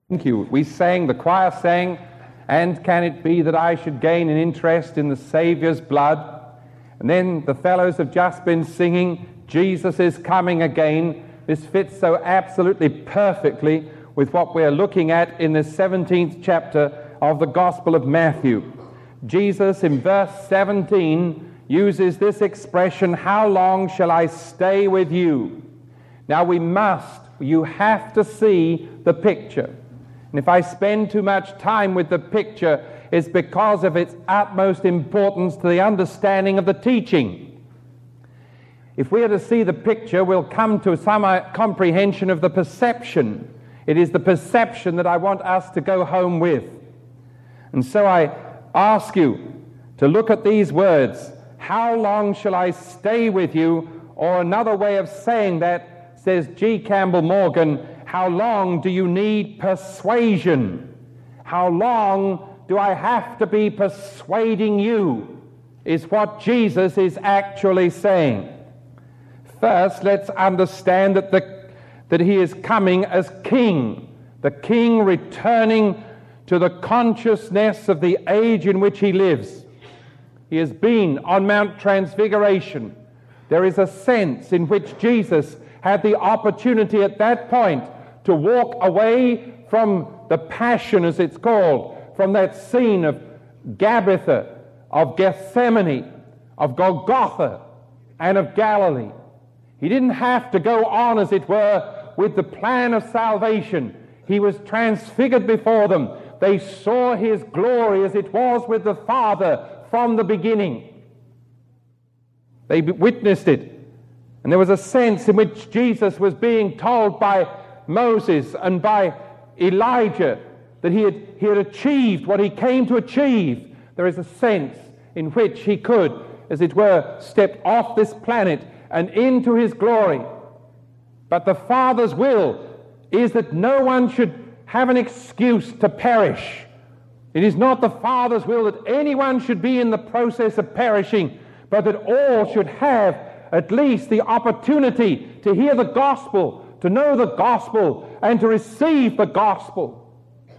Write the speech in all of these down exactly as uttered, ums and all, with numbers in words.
Thank you. We sang, the choir sang, "And can it be that I should gain an interest in the Saviour's blood?" And then the fellows have just been singing, "Jesus is coming again." This fits so absolutely perfectly with what we're looking at in the seventeenth chapter of the Gospel of Matthew. Jesus, in verse seventeen, uses this expression, "How long shall I stay with you?" Now we must, you have to see the picture. And if I spend too much time with the picture, it's because of its utmost importance to the understanding of the teaching. If we are to see the picture, we'll come to some comprehension of the perception. It is the perception that I want us to go home with. And so I ask you to look at these words, "How long shall I stay with you?" Or another way of saying that, says G. Campbell Morgan, "How long do you need persuasion? How long do I have to be persuading you?" is what Jesus is actually saying. First, let's understand that, the, that he is coming as king, the king returning to the consciousness of the age in which he lives. He has been on Mount Transfiguration. There is a sense in which Jesus had the opportunity at that point to walk away from the passion, as it's called, from that scene of Gabbatha, of Gethsemane, of Golgotha, and of Galilee. He didn't have to go on, as it were, with the plan of salvation. He was transfigured before them. They saw his glory as it was with the Father from the beginning. They witnessed it. And there was a sense in which Jesus was being told by Moses and by Elijah that he had, he had achieved what he came to achieve. There is a sense in which he could, as it were, step off this planet and into his glory. But the Father's will is that no one should have an excuse to perish. It is not the Father's will that anyone should be in the process of perishing, but that all should have at least the opportunity to hear the gospel, to know the gospel, and to receive the gospel.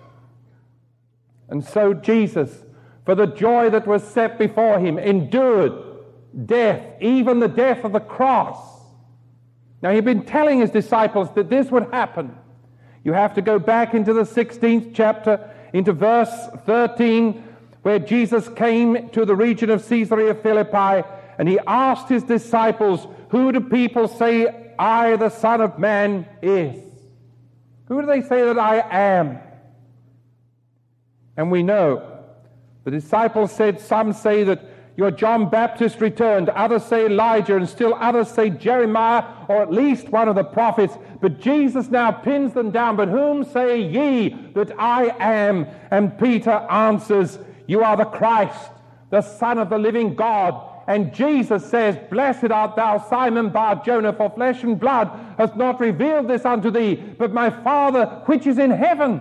And so Jesus, for the joy that was set before him, endured death, even the death of the cross. Now, he'd been telling his disciples that this would happen. You have to go back into the sixteenth chapter, into verse thirteen, where Jesus came to the region of Caesarea Philippi, and he asked his disciples, "Who do people say I, the Son of Man, is? Who do they say that I am?" And we know the disciples said, some say that you're John Baptist returned, others say Elijah, and still others say Jeremiah, or at least one of the prophets. But Jesus now pins them down. "But whom say ye that I am?" And Peter answers, "You are the Christ, the Son of the living God." And Jesus says, "Blessed art thou, Simon Bar-Jonah, for flesh and blood hath not revealed this unto thee, but my Father which is in heaven."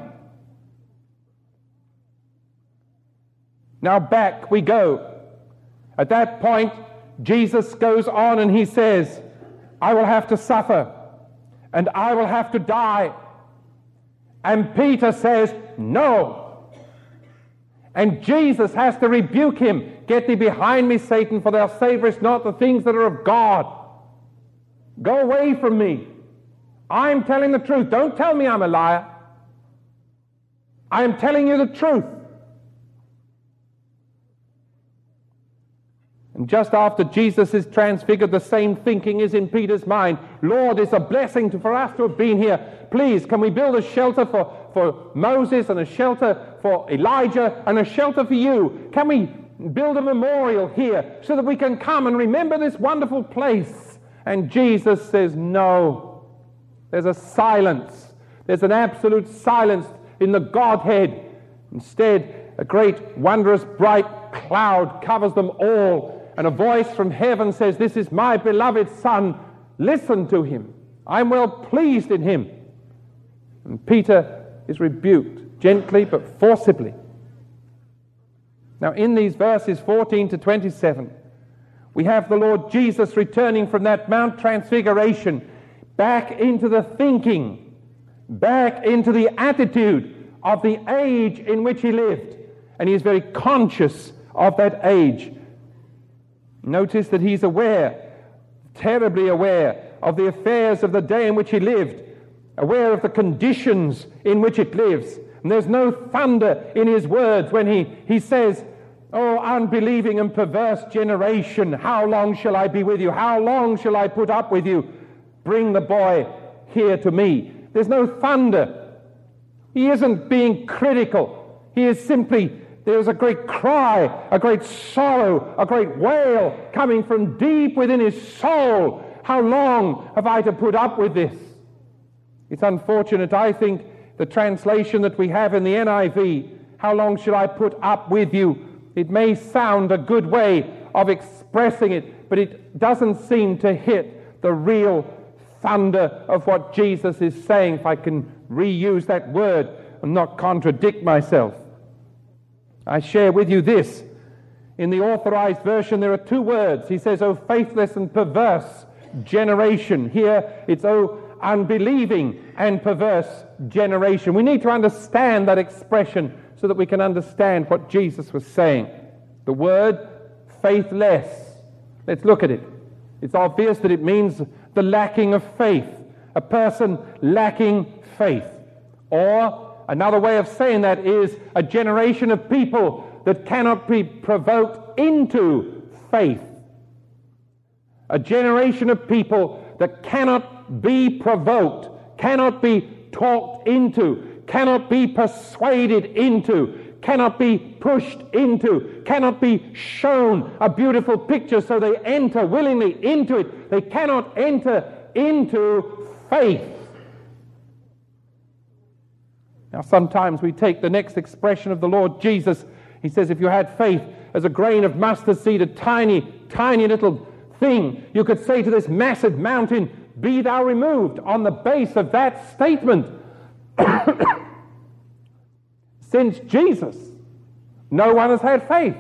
Now back we go. At that point, Jesus goes on and he says, "I will have to suffer, and I will have to die." And Peter says, "No." And Jesus has to rebuke him. "Get thee behind me, Satan, for thou savorest not the things that are of God." Go away from me. I'm telling the truth. Don't tell me I'm a liar. I am telling you the truth. And just after Jesus is transfigured, the same thinking is in Peter's mind. "Lord, it's a blessing to, for us to have been here. Please, can we build a shelter for, for Moses, and a shelter for Elijah, and a shelter for you? Can we build a memorial here so that we can come and remember this wonderful place?" And Jesus says, "No." There's a silence. There's an absolute silence in the Godhead. Instead, a great, wondrous, bright cloud covers them all. And a voice from heaven says, "This is my beloved Son. Listen to him. I'm well pleased in him." And Peter is rebuked, gently but forcibly. Now in these verses fourteen to twenty-seven, we have the Lord Jesus returning from that Mount Transfiguration back into the thinking, back into the attitude of the age in which he lived, and he is very conscious of that age. Notice that he's aware, terribly aware, of the affairs of the day in which he lived, aware of the conditions in which it lives. And there's no thunder in his words when he, he says, "Oh, unbelieving and perverse generation, how long shall I be with you? How long shall I put up with you? Bring the boy here to me." There's no thunder. He isn't being critical. He is simply, there's a great cry, a great sorrow, a great wail coming from deep within his soul. How long have I to put up with this? It's unfortunate, I think, the translation that we have in the N I V, "How long shall I put up with you?" It may sound a good way of expressing it, but it doesn't seem to hit the real thunder of what Jesus is saying, if I can reuse that word and not contradict myself. I share with you this. In the Authorized Version, there are two words. He says, "O faithless and perverse generation." Here, it's "O unbelieving and perverse generation." We need to understand that expression so that we can understand what Jesus was saying. The word faithless. Let's look at it. It's obvious that it means the lacking of faith. A person lacking faith. Or another way of saying that is a generation of people that cannot be provoked into faith. A generation of people that cannot be provoked, cannot be talked into, cannot be persuaded into, cannot be pushed into, cannot be shown a beautiful picture so they enter willingly into it. They cannot enter into faith. Now sometimes we take the next expression of the Lord Jesus. He says, if you had faith as a grain of mustard seed, a tiny, tiny little thing, you could say to this massive mountain, "Be thou removed." On the base of that statement, since Jesus, no one has had faith.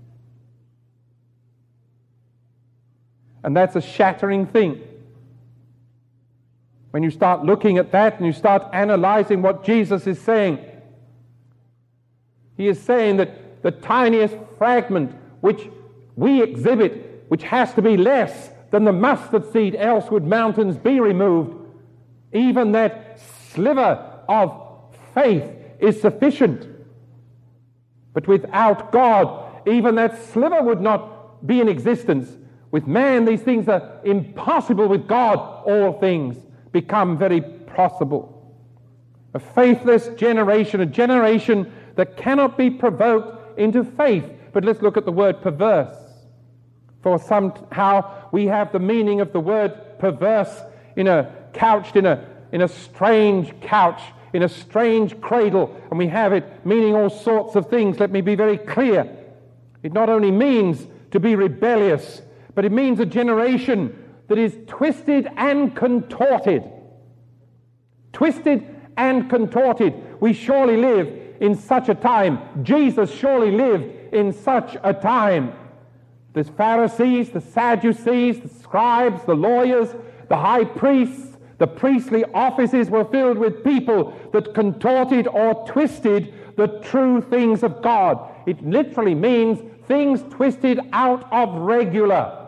And that's a shattering thing. When you start looking at that and you start analyzing what Jesus is saying, he is saying that the tiniest fragment which we exhibit, which has to be less than the mustard seed, else would mountains be removed, even that sliver of faith is sufficient. But without God, even that sliver would not be in existence. With man, these things are impossible. With God, all things become very possible. A faithless generation, a generation that cannot be provoked into faith. But let's look at the word perverse. For somehow we have the meaning of the word perverse in a couched in a in a strange couch, in a strange cradle, and we have it meaning all sorts of things. Let me be very clear. It not only means to be rebellious, but it means a generation that is twisted and contorted. Twisted and contorted. We surely live in such a time. Jesus surely lived in such a time. The Pharisees, the Sadducees, the scribes, the lawyers, the high priests, the priestly offices were filled with people that contorted or twisted the true things of God. It literally means things twisted out of regular.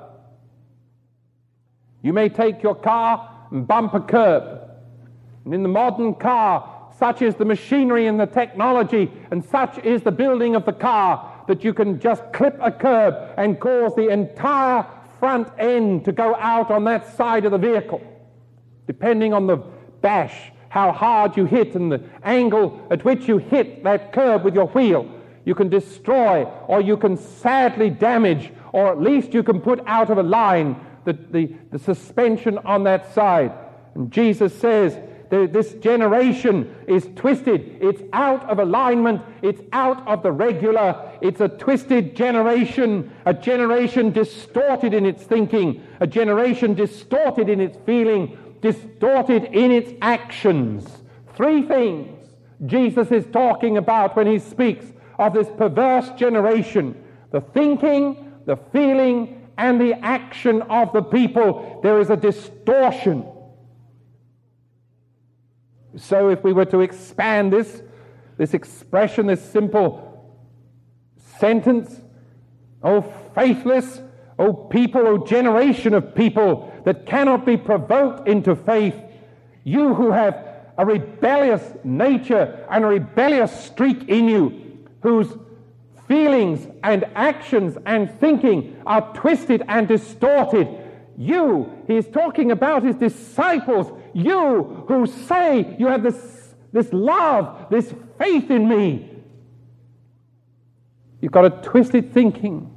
You may take your car and bump a curb. And in the modern car, such is the machinery and the technology, and such is the building of the car, that you can just clip a curb and cause the entire front end to go out on that side of the vehicle. Depending on the bash, how hard you hit and the angle at which you hit that curb with your wheel, you can destroy or you can sadly damage, or at least you can put out of a line the, the, the suspension on that side. And Jesus says, this generation is twisted. It's out of alignment. It's out of the regular. It's a twisted generation, a generation distorted in its thinking, a generation distorted in its feeling, distorted in its actions. Three things Jesus is talking about when he speaks of this perverse generation: the thinking, the feeling, and the action of the people. There is a distortion. So if we were to expand this this expression, this simple sentence, "O faithless, O people, O generation of people that cannot be provoked into faith, you who have a rebellious nature and a rebellious streak in you, whose feelings and actions and thinking are twisted and distorted. You," he is talking about his disciples, "you who say you have this, this love, this faith in me, you've got a twisted thinking."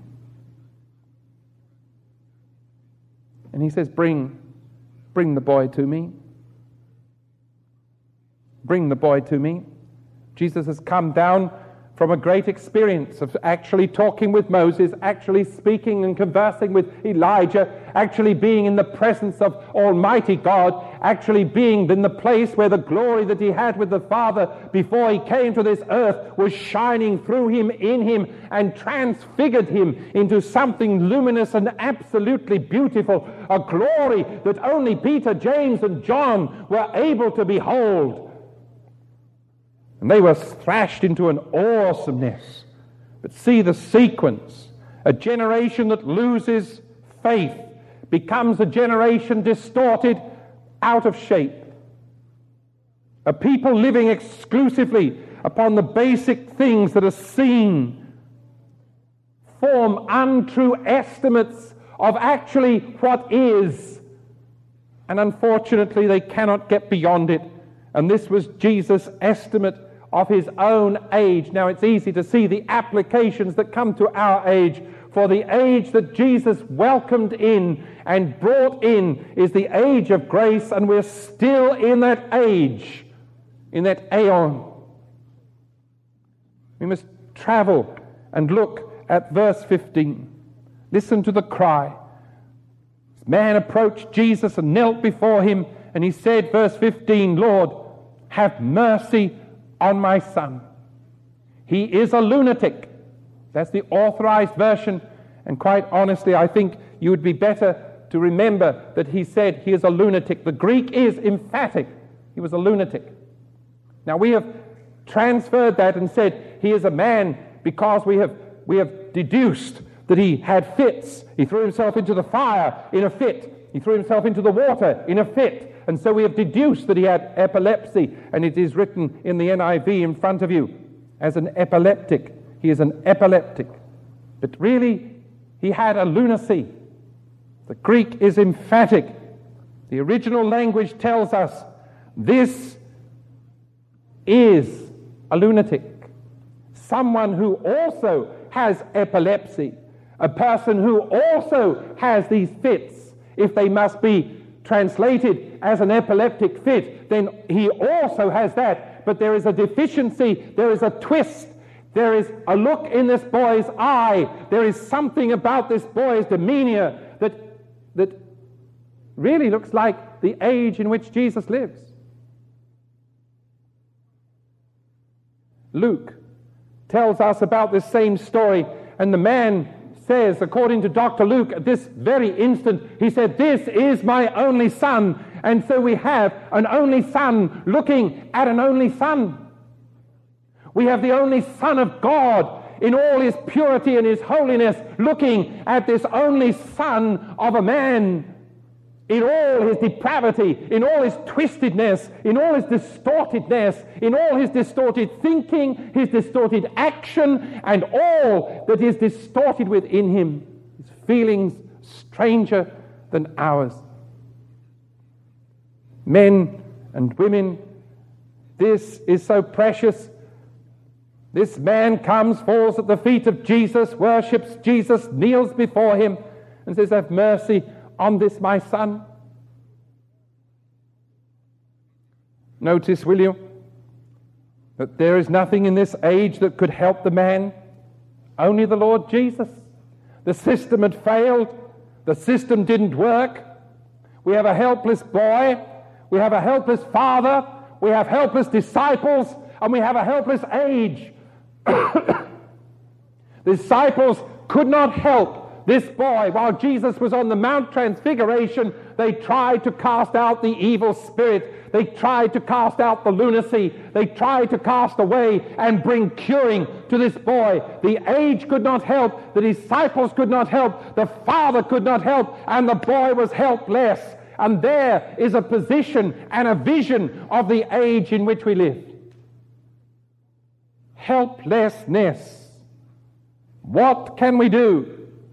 And he says, bring, bring the boy to me. Bring the boy to me. Jesus has come down from a great experience of actually talking with Moses, actually speaking and conversing with Elijah, actually being in the presence of Almighty God, actually being in the place where the glory that he had with the Father before he came to this earth was shining through him, in him, and transfigured him into something luminous and absolutely beautiful, a glory that only Peter, James, and John were able to behold. And they were thrashed into an awesomeness. But see the sequence. A generation that loses faith becomes a generation distorted, out of shape. A people living exclusively upon the basic things that are seen form untrue estimates of actually what is. And unfortunately, they cannot get beyond it. And this was Jesus' estimate of his own age. Now, it's easy to see the applications that come to our age, for the age that Jesus welcomed in and brought in is the age of grace, and we're still in that age, in that aeon. We must travel and look at verse fifteen. Listen to the cry. This man approached Jesus and knelt before him, and he said, verse fifteen, "Lord, have mercy on my son. He is a lunatic." That's the authorized version, and quite honestly, I think you would be better to remember that he said he is a lunatic. The Greek is emphatic. He was a lunatic. Now, we have transferred that and said he is a man because we have we have deduced that he had fits. He threw himself into the fire in a fit. He threw himself into the water in a fit. And so we have deduced that he had epilepsy, and it is written in the N I V in front of you as an epileptic. He is an epileptic. But really, he had a lunacy. The Greek is emphatic. The original language tells us this is a lunatic. Someone who also has epilepsy. A person who also has these fits, if they must be translated as an epileptic fit, then he also has that. But there is a deficiency, there is a twist, there is a look in this boy's eye, there is something about this boy's demeanor that, that really looks like the age in which Jesus lives. Luke tells us about this same story, and the man says, according to Doctor Luke, at this very instant, he said, "This is my only son." And so we have an only son looking at an only son. We have the only Son of God in all his purity and his holiness looking at this only son of a man in all his depravity, in all his twistedness, in all his distortedness, in all his distorted thinking, his distorted action, and all that is distorted within him, his feelings stranger than ours. Men and women, this is so precious. This man comes, falls at the feet of Jesus, worships Jesus, kneels before him, and says, "Have mercy on this my son." Notice, will you, that there is nothing in this age that could help the man. Only the Lord Jesus. The system had failed. The system didn't work. We have a helpless boy. We have a helpless father. We have helpless disciples. And we have a helpless age. The disciples could not help This boy, while Jesus was on the Mount Transfiguration, they tried to cast out the evil spirit. They tried to cast out the lunacy. They tried to cast away and bring curing to this boy. The age could not help. The disciples could not help. The Father could not help. And the boy was helpless. And there is a position and a vision of the age in which we live. Helplessness. What can we do?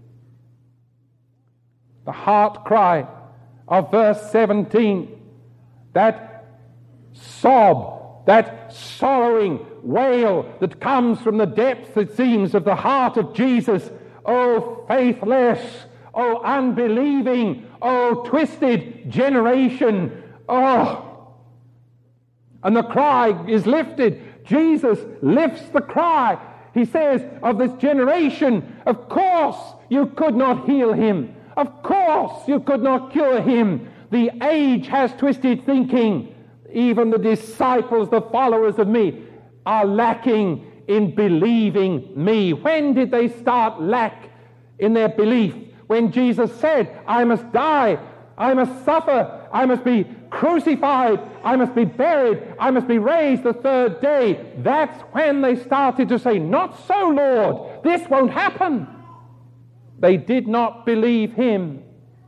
The heart cry of verse seventeen, that sob, that sorrowing wail that comes from the depths, it seems, of the heart of Jesus. Oh, faithless, oh, unbelieving, oh, twisted generation. Oh, and the cry is lifted. Jesus lifts the cry. He says of this generation, of course you could not heal him. Of course you could not cure him. The age has twisted thinking. Even the disciples, the followers of me, are lacking in believing me. When did they start lack in their belief? When Jesus said, I must die, I must suffer, I must be crucified, I must be buried, I must be raised the third day. That's when they started to say, not so, Lord, this won't happen. They did not believe him.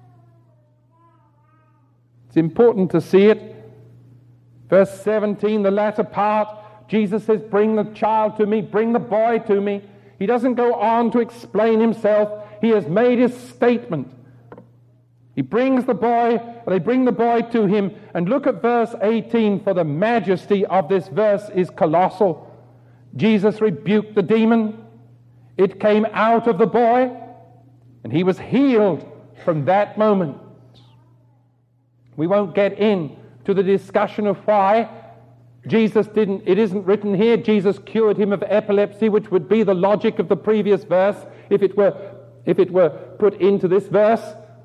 It's important to see it. Verse seventeen, the latter part, Jesus says, bring the child to me, bring the boy to me. He doesn't go on to explain himself. He has made his statement. He brings the boy, they bring the boy to him, and look at verse eighteen, for the majesty of this verse is colossal. Jesus rebuked the demon. It came out of the boy, and he was healed from that moment. We won't get into the discussion of why Jesus didn't, it isn't written here, Jesus cured him of epilepsy, which would be the logic of the previous verse if it were, if it were put into this verse.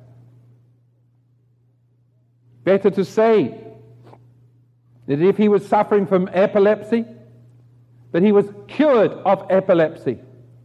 Better to say that if he was suffering from epilepsy, that he was cured of epilepsy.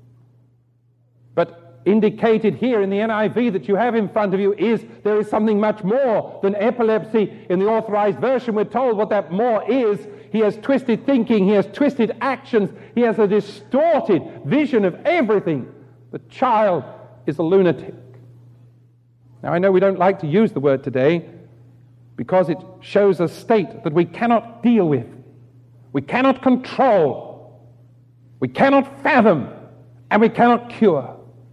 But indicated here in the N I V that you have in front of you is there is something much more than epilepsy. In the Authorized Version, we're told what that more is. He has twisted thinking, he has twisted actions, he has a distorted vision of everything. The child is a lunatic. Now, I know we don't like to use the word today because it shows a state that we cannot deal with, we cannot control, we cannot fathom, and we cannot cure.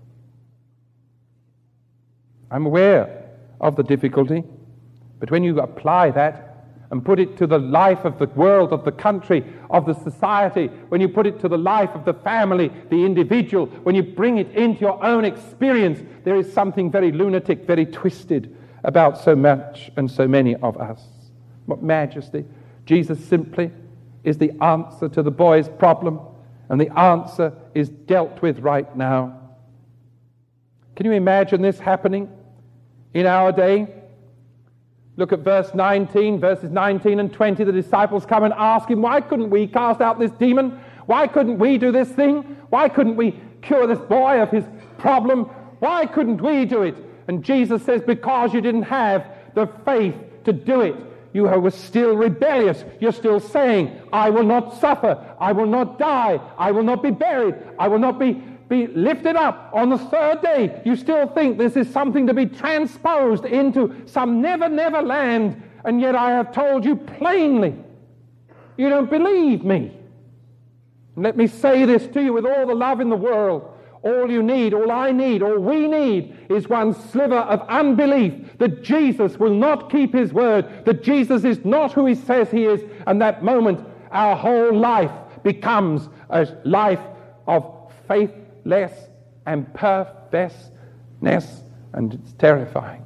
I'm aware of the difficulty, but when you apply that and put it to the life of the world, of the country, of the society, when you put it to the life of the family, the individual, when you bring it into your own experience, there is something very lunatic, very twisted about so much and so many of us. What majesty! Jesus simply is the answer to the boy's problem, and the answer is dealt with right now. Can you imagine this happening in our day? Look at verse nineteen, verses nineteen and twenty. The disciples come and ask him, why couldn't we cast out this demon? Why couldn't we do this thing? Why couldn't we cure this boy of his problem? Why couldn't we do it? And Jesus says, because you didn't have the faith to do it. You were still rebellious. You're still saying, I will not suffer. I will not die. I will not be buried. I will not be, be lifted up on the third day. You still think this is something to be transposed into some never, never land. And yet I have told you plainly, you don't believe me. And let me say this to you with all the love in the world. All you need, all I need, all we need is one sliver of unbelief that Jesus will not keep his word, that Jesus is not who he says he is, and that moment our whole life becomes a life of faithless and perverseness, and it's terrifying.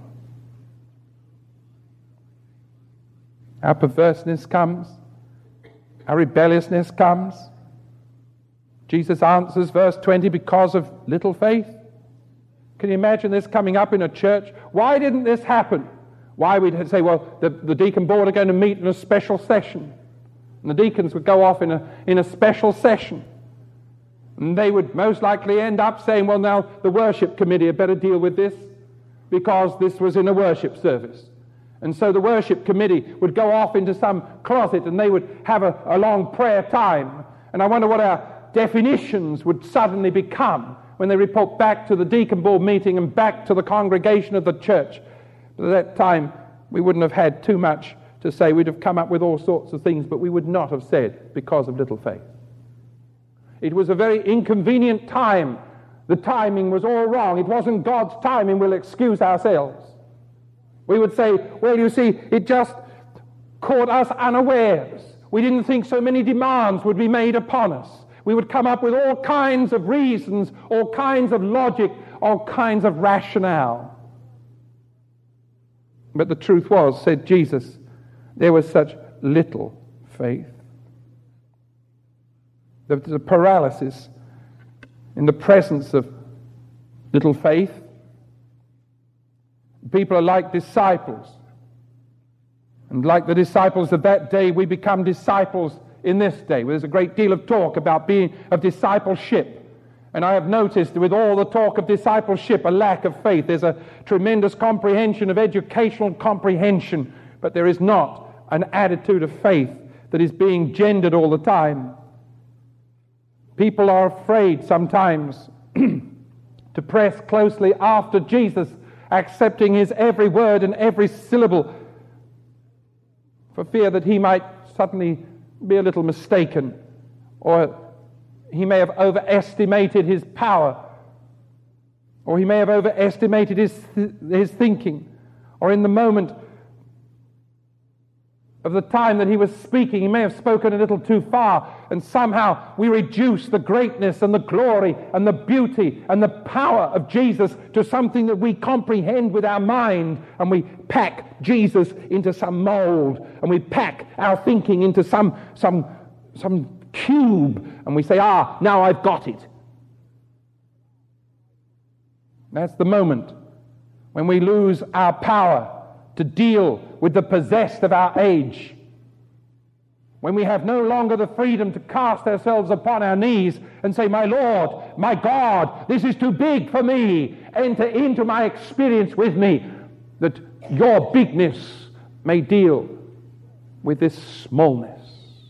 Our perverseness comes, our rebelliousness comes. Jesus answers, verse twenty, because of little faith. Can you imagine this coming up in a church? Why didn't this happen? Why we'd say, well, the, the deacon board are going to meet in a special session. And the deacons would go off in a, in a special session. And they would most likely end up saying, well, now the worship committee had better deal with this because this was in a worship service. And so the worship committee would go off into some closet and they would have a, a long prayer time. And I wonder what our definitions would suddenly become when they report back to the deacon board meeting and back to the congregation of the church. But at that time, we wouldn't have had too much to say. We'd have come up with all sorts of things, but we would not have said, because of little faith. It was a very inconvenient time. The timing was all wrong. It wasn't God's timing. We'll excuse ourselves. We would say, well, you see, it just caught us unawares. We didn't think so many demands would be made upon us. We would come up with all kinds of reasons, all kinds of logic, all kinds of rationale. But the truth was, said Jesus, there was such little faith. There was a paralysis in the presence of little faith. People are like disciples. And like the disciples of that day, we become disciples in this day. There's a great deal of talk about being of discipleship. And I have noticed with all the talk of discipleship, a lack of faith. There's a tremendous comprehension of educational comprehension, but there is not an attitude of faith that is being gendered all the time. People are afraid sometimes to press closely after Jesus, accepting his every word and every syllable, for fear that he might suddenly be a little mistaken, or he may have overestimated his power, or he may have overestimated his, th- his thinking, or in the moment of the time that he was speaking, he may have spoken a little too far, and somehow we reduce the greatness and the glory and the beauty and the power of Jesus to something that we comprehend with our mind, and we pack Jesus into some mold, and we pack our thinking into some some some cube, and we say, ah, now I've got it. That's the moment when we lose our power to deal with the possessed of our age, when we have no longer the freedom to cast ourselves upon our knees and say, my Lord, my God, this is too big for me. Enter into my experience with me, that your bigness may deal with this smallness.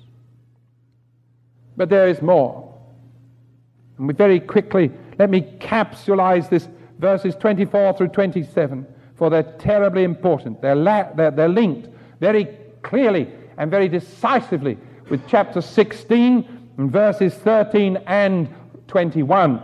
But there is more. And we very quickly, let me capsulize this, verses twenty-four through twenty-seven, for they're terribly important. They're, la- they're, they're linked very clearly and very decisively with chapter sixteen and verses thirteen and twenty-one.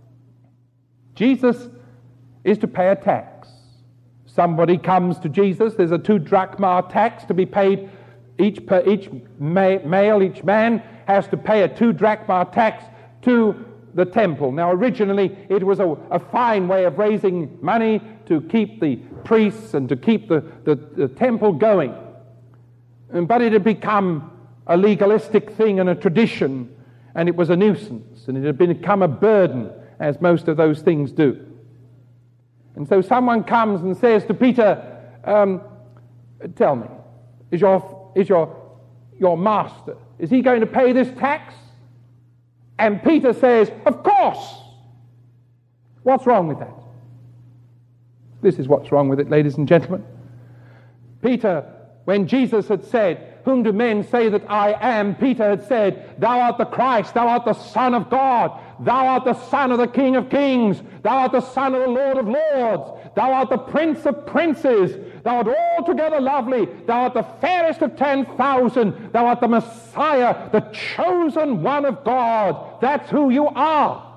Jesus is to pay a tax. Somebody comes to Jesus, there's a two drachma tax to be paid. Each, per, each ma- male, each man has to pay a two drachma tax to the temple. Now originally it was a, a fine way of raising money to keep the priests and to keep the, the, the temple going. But it had become a legalistic thing and a tradition, and it was a nuisance, and it had become a burden, as most of those things do. And so someone comes and says to Peter, um, tell me, is your, is your, your master, is he going to pay this tax? And Peter says, of course. What's wrong with that? This is what's wrong with it, ladies and gentlemen. Peter, when Jesus had said, whom do men say that I am? Peter had said, thou art the Christ, thou art the Son of God, thou art the Son of the King of Kings, thou art the Son of the Lord of Lords, thou art the Prince of Princes, thou art altogether lovely, thou art the fairest of ten thousand, thou art the Messiah, the chosen one of God. That's who you are.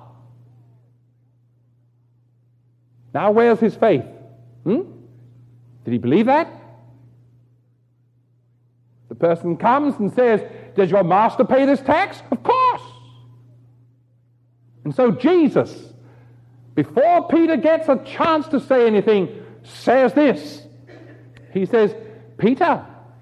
Now where's his faith? Hmm? Did he believe that? The person comes and says, does your master pay this tax? Of course. And so Jesus, before Peter gets a chance to say anything, says this. He says, Peter,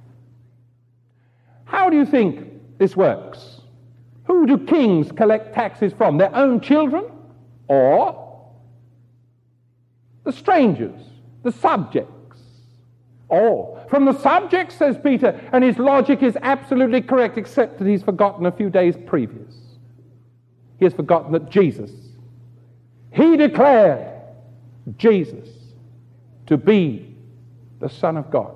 how do you think this works? Who do kings collect taxes from? Their own children? Or the strangers, the subjects? Or from the subjects, says Peter, and his logic is absolutely correct, except that he's forgotten a few days previous. he has forgotten that Jesus, he declared Jesus to be the Son of God.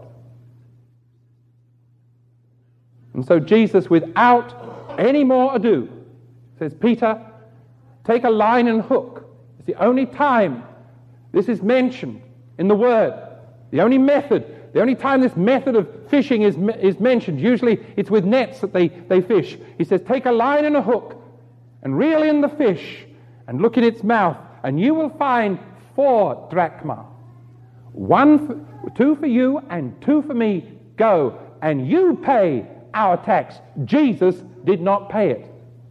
And so Jesus, without any more ado, says, Peter, take a line and hook. It's the only time this is mentioned in the Word. The only method, the only time this method of fishing is, is mentioned. Usually it's with nets that they, they fish. He says, take a line and a hook and reel in the fish and look in its mouth, and you will find four drachma. One, for, two for you and two for me. Go, and you pay our tax. Jesus did not pay it.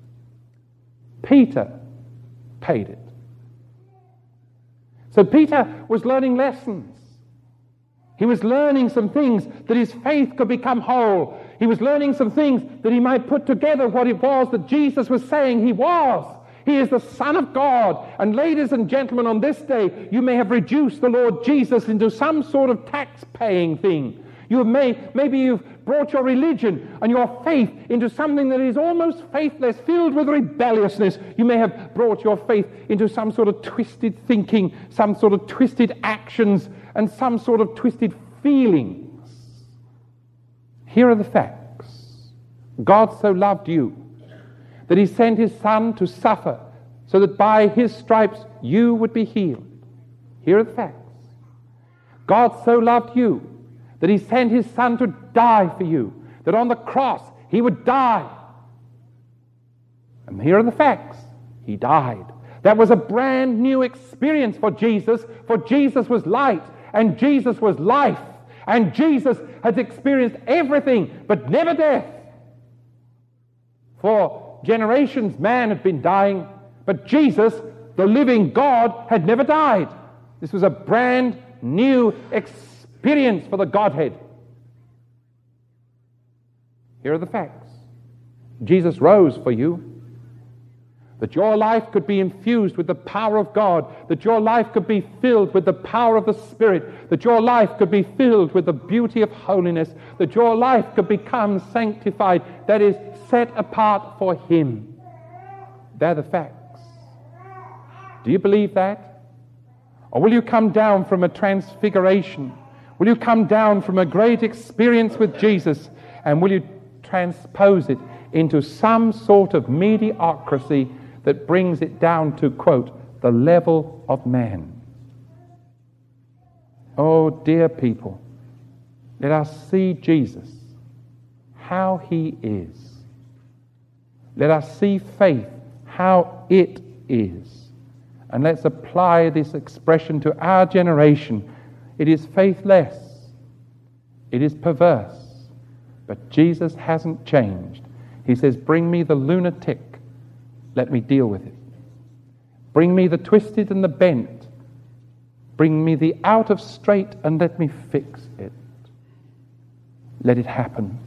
Peter paid it. So Peter was learning lessons. He was learning some things that his faith could become whole. He was learning some things that he might put together what it was that Jesus was saying he was. He is the Son of God. And ladies and gentlemen, on this day, you may have reduced the Lord Jesus into some sort of tax-paying thing. You may, maybe you've brought your religion and your faith into something that is almost faithless, filled with rebelliousness. You may have brought your faith into some sort of twisted thinking, some sort of twisted actions, and some sort of twisted feelings. Here are the facts. God so loved you that he sent his Son to suffer so that by his stripes you would be healed. Here are the facts. God so loved you that he sent his Son to die for you, that on the cross he would die. And here are the facts. He died. That was a brand new experience for Jesus, for Jesus was light, and Jesus was life, and Jesus has experienced everything but never death. For generations man had been dying, but Jesus, the living God, had never died. This was a brand new experience Experience for the Godhead. Here are the facts. Jesus rose for you, that your life could be infused with the power of God, that your life could be filled with the power of the Spirit, that your life could be filled with the beauty of holiness, that your life could become sanctified, that is, set apart for him. They're the facts. Do you believe that? Or will you come down from a transfiguration? Will you come down from a great experience with Jesus, and will you transpose it into some sort of mediocrity that brings it down to, quote, the level of man? Oh, dear people, let us see Jesus, how he is. Let us see faith, how it is. And let's apply this expression to our generation. It is faithless. It is perverse. But Jesus hasn't changed. He says, bring me the lunatic. Let me deal with it. Bring me the twisted and the bent. Bring me the out of straight and let me fix it. Let it happen.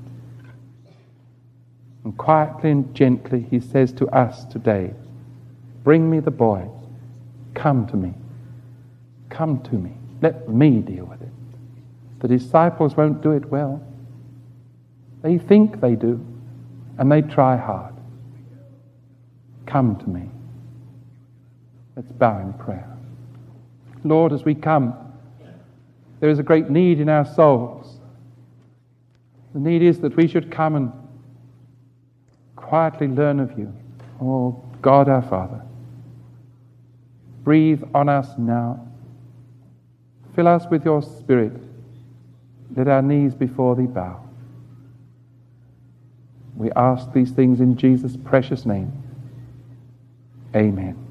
And quietly and gently he says to us today, bring me the boy. Come to me. Come to me. Let me deal with it. The disciples won't do it well. They think they do, and they try hard. Come to me. Let's bow in prayer. Lord, as we come, there is a great need in our souls. The need is that we should come and quietly learn of you. Oh, God our Father, breathe on us now. Fill us with your Spirit. Let our knees before thee bow. We ask these things in Jesus' precious name. Amen.